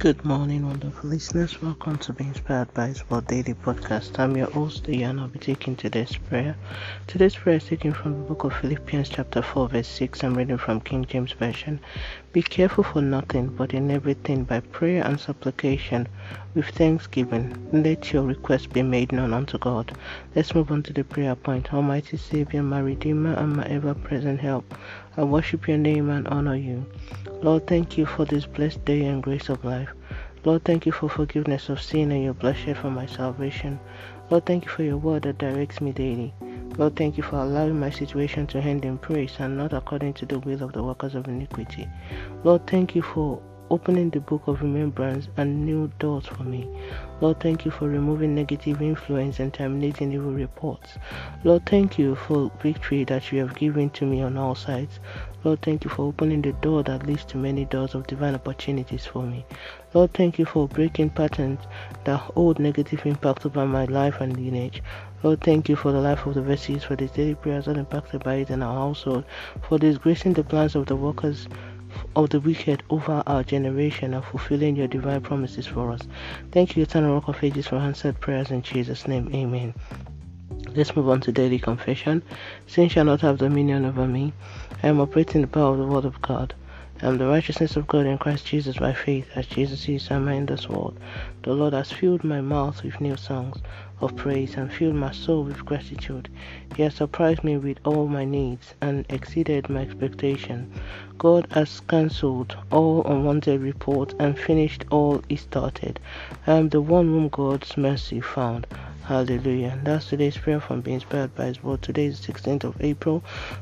Good morning, wonderful listeners. Welcome to Be Inspired by His Word Daily Podcast. I'm your host, Ian. I'll be taking today's prayer. Today's prayer is taken from the book of Philippians, chapter 4, verse 6. I'm reading from King James Version. Be careful for nothing, but in everything, by prayer and supplication, with thanksgiving, let your requests be made known unto God. Let's move on to the prayer point. Almighty Savior, my Redeemer, and my ever-present help, I worship your name and honor you. Lord, thank you for this blessed day and grace of life. Lord, thank you for forgiveness of sin and your blood shed for my salvation. Lord, thank you for your word that directs me daily. Lord, thank you for allowing my situation to end in praise and not according to the will of the workers of iniquity. Lord, thank you for opening the book of remembrance and new doors for me. Lord, thank you for removing negative influence and terminating evil reports. Lord, thank you for victory that you have given to me on all sides. Lord, thank you for opening the door that leads to many doors of divine opportunities for me. Lord, thank you for breaking patterns that hold negative impact over my life and lineage. Lord, thank you for the life of the vessels, for the daily prayers not impacted by it in our household, for disgracing the plans of the workers of the wicked over our generation and fulfilling your divine promises for us. Thank you, Eternal Rock of Ages, for answered prayers in Jesus' name. Amen. Let's move on to daily confession. Sin shall not have dominion over me. I am operating the power of the Word of God. I am the righteousness of God in Christ Jesus by faith, as Jesus is am I in this world. The Lord has filled my mouth with new songs of praise and filled my soul with gratitude. He has surprised me with all my needs and exceeded my expectation. God has cancelled all unwanted reports and finished all he started. I am the one whom God's mercy found. Hallelujah. That's today's prayer from Being Inspired by His Word. Today is the 16th of April,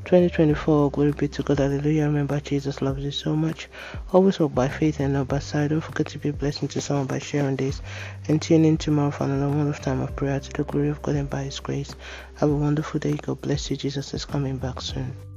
2024. Glory be to God. Hallelujah. Remember, Jesus loves you so much. Always walk by faith and not by sight. Don't forget to be a blessing to someone by sharing this. And tune in tomorrow for another wonderful time of prayer to the glory of God and by His grace. Have a wonderful day. God bless you. Jesus is coming back soon.